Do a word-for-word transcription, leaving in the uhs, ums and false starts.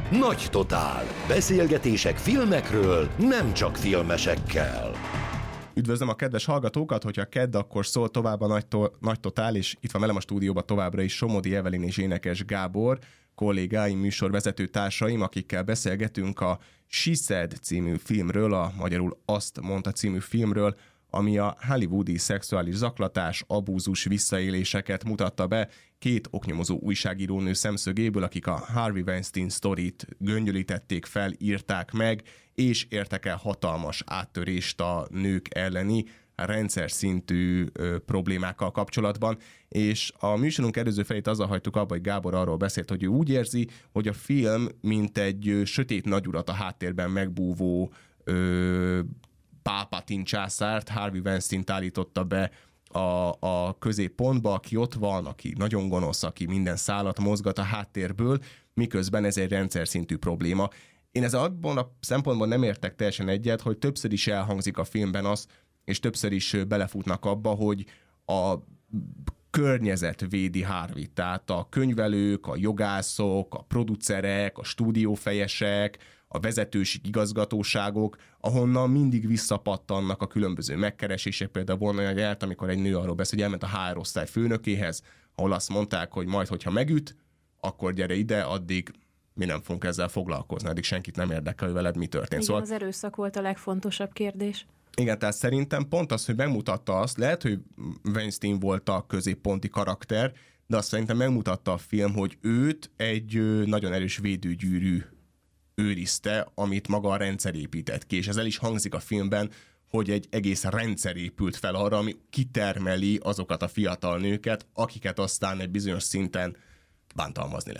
Nagy Totál. Beszélgetések filmekről, nem csak filmesekkel. Üdvözlöm a kedves hallgatókat, hogyha kedd, akkor szól tovább a Nagy, to- Nagy Totál, és itt van velem a stúdióban továbbra is Somodi Evelyn és Énekes Gábor, kollégáim, műsorvezető társaim, akikkel beszélgetünk a She Said című filmről, a magyarul Azt mondta című filmről, ami a hollywoodi szexuális zaklatás, abúzus, visszaéléseket mutatta be két oknyomozó újságírónő szemszögéből, akik a Harvey Weinstein sztorit göngyölítették fel, írták meg, és értek el hatalmas áttörést a nők elleni rendszer szintű ö, problémákkal kapcsolatban, és a műsorunk előző felét azzal hagytuk abba, hogy Gábor arról beszélt, hogy ő úgy érzi, hogy a film mint egy ö, sötét nagyurat a háttérben megbúvó ö, Palpatine császárt, Harvey Weinsteint állította be a, a középpontba, aki ott van, aki nagyon gonosz, aki minden szálat mozgat a háttérből, miközben ez egy rendszer szintű probléma. Én ezzel abban a szempontból nem értek teljesen egyet, hogy többször is elhangzik a filmben az, és többször is belefutnak abba, hogy a környezet védi Harvey, tehát a könyvelők, a jogászok, a producerek, a stúdiófejesek, a vezetőség igazgatóságok, ahonnan mindig visszapattannak a különböző megkeresések. Például volna olyan járt, amikor egy nő arról beszél, hogy elment a há er osztály főnökéhez, ahol azt mondták, hogy majd, hogyha megüt, akkor gyere ide, addig mi nem fogunk ezzel foglalkozni, addig senkit nem érdekel, hogy veled mi történt. Igen, szóval az erőszak volt a legfontosabb kérdés. Igen, tehát szerintem pont az, hogy megmutatta azt, lehet, hogy Weinstein volt a középponti karakter, de azt szerintem megmutatta a film, hogy őt egy nagyon erős védőgyűrű őrizte, amit maga a rendszer épített ki, és ez el is hangzik a filmben, hogy egy egész rendszer épült fel arra, ami kitermeli azokat a fiatal nőket, akiket aztán egy bizonyos szinten bántalmazni lehet.